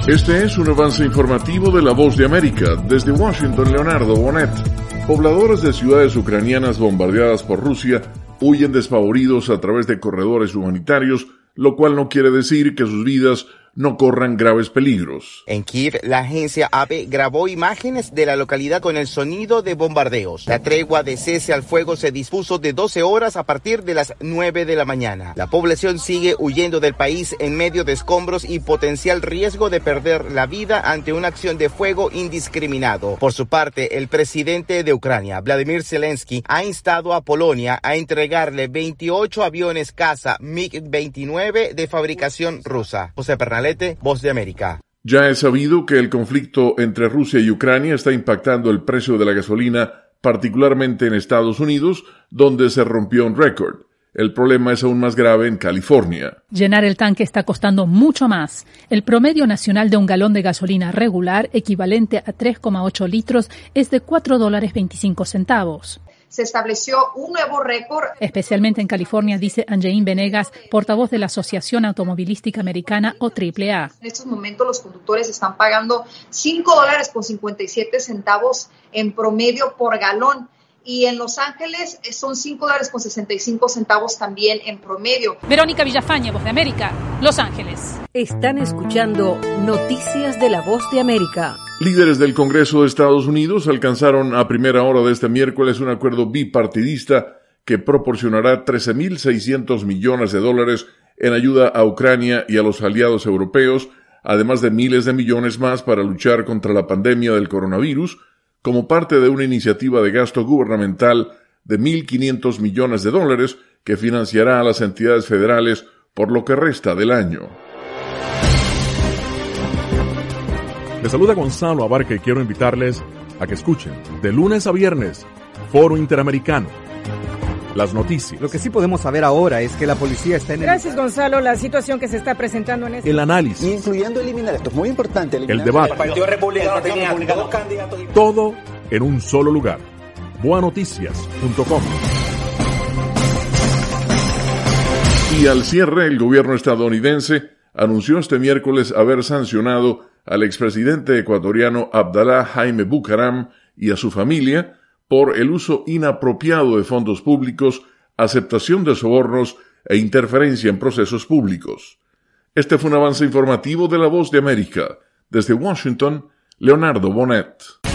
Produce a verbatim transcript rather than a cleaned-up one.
Este es un avance informativo de La Voz de América. Desde Washington, Leonardo Bonet. Pobladores de ciudades ucranianas bombardeadas por Rusia huyen despavoridos a través de corredores humanitarios, lo cual no quiere decir que sus vidas no corran graves peligros. En Kiev, la agencia A P grabó imágenes de la localidad con el sonido de bombardeos. La tregua de cese al fuego se dispuso de doce horas a partir de las nueve de la mañana. La población sigue huyendo del país en medio de escombros y potencial riesgo de perder la vida ante una acción de fuego indiscriminado. Por su parte, el presidente de Ucrania, Vladimir Zelensky, ha instado a Polonia a entregarle veintiocho aviones caza MiG veintinueve de fabricación rusa. José Pernalete, Voz de América. Ya es sabido que el conflicto entre Rusia y Ucrania está impactando el precio de la gasolina, particularmente en Estados Unidos, donde se rompió un récord. El problema es aún más grave en California. Llenar el tanque está costando mucho más. El promedio nacional de un galón de gasolina regular, equivalente a tres coma ocho litros, es de cuatro dólares veinticinco centavos. Se estableció un nuevo récord. Especialmente en California, dice Angeín Venegas, portavoz de la Asociación Automovilística Americana o triple A. En estos momentos los conductores están pagando cinco dólares con cincuenta y siete centavos en promedio por galón. Y en Los Ángeles son cinco dólares con sesenta y cinco centavos también en promedio. Verónica Villafañe, Voz de América, Los Ángeles. Están escuchando Noticias de la Voz de América. Líderes del Congreso de Estados Unidos alcanzaron a primera hora de este miércoles un acuerdo bipartidista que proporcionará trece mil seiscientos millones de dólares en ayuda a Ucrania y a los aliados europeos, además de miles de millones más para luchar contra la pandemia del coronavirus, como parte de una iniciativa de gasto gubernamental de mil quinientos millones de dólares que financiará a las entidades federales por lo que resta del año. Les saluda Gonzalo Abarca y quiero invitarles a que escuchen de lunes a viernes Foro Interamericano. Las noticias. Lo que sí podemos saber ahora es que la policía está en el... Gracias, Gonzalo. La situación que se está presentando en este... El análisis. Incluyendo eliminar, esto es muy importante. El debate. El Partido Republicano tenía dos candidatos. Todo en un solo lugar. boa noticias punto com. Y al cierre, el gobierno estadounidense anunció este miércoles haber sancionado al expresidente ecuatoriano Abdalá Jaime Bucaram y a su familia por el uso inapropiado de fondos públicos, aceptación de sobornos e interferencia en procesos públicos. Este fue un avance informativo de La Voz de América. Desde Washington, Leonardo Bonet.